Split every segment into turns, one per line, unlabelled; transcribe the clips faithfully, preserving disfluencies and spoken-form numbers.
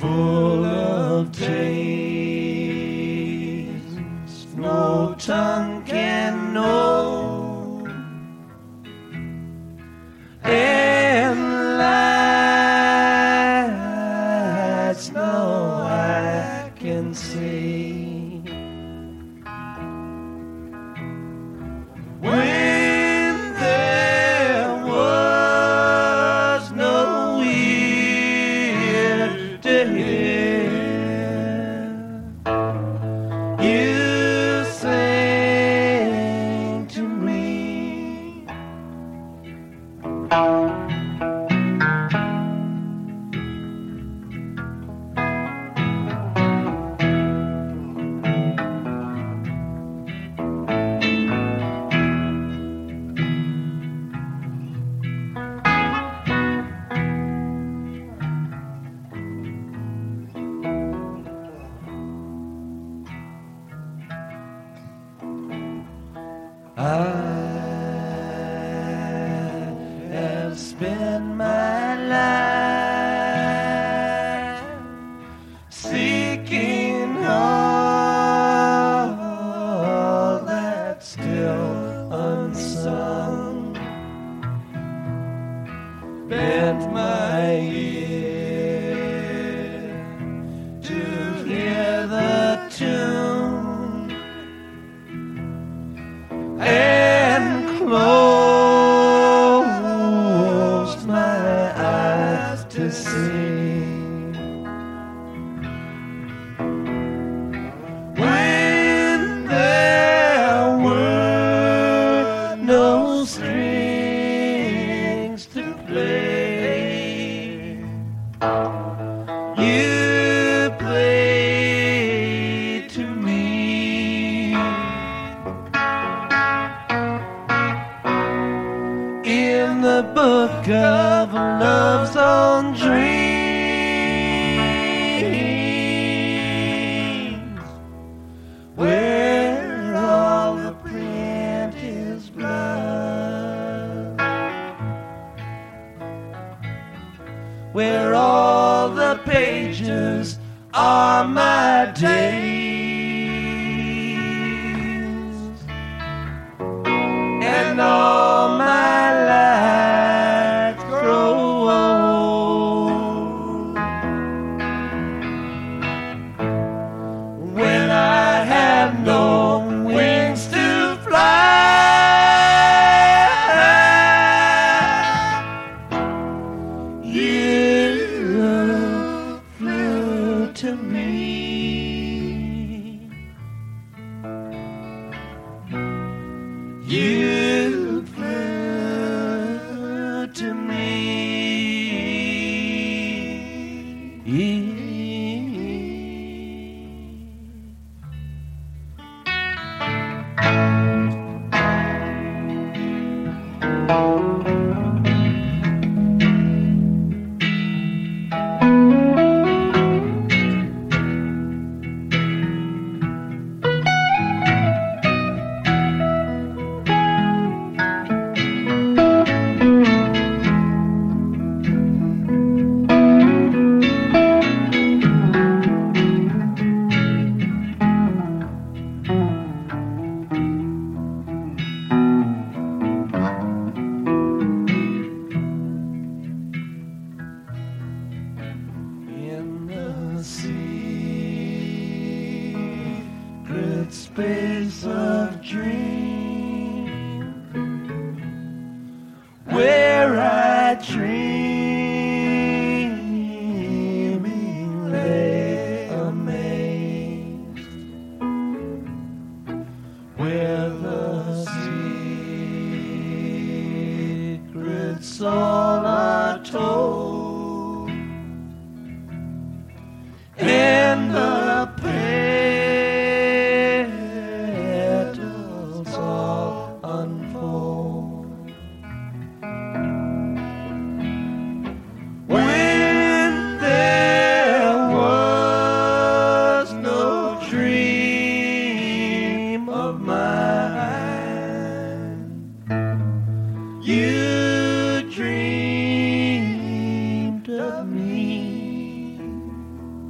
full of taste, no tongue can know, and lights no eye can see. When there was no ear to hear, you sang to me. I have spent my life seeking all that's still unsung, bent my ear to hear the tune, and closed my eyes to see. When there were no strings to play, you played to me. In the book of love's own dreams, where all the print is blood, where all the pages are my days, and all my lights grow old. When I have no wings to fly, you flew to me. You flew to me. Secret space of dream, where I dreaming lay amazed, where the secrets all are told, and the petals all unfold. When there was no dream of mine, you dreamed of me.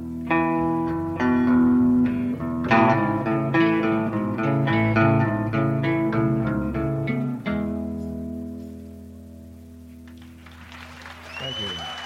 you.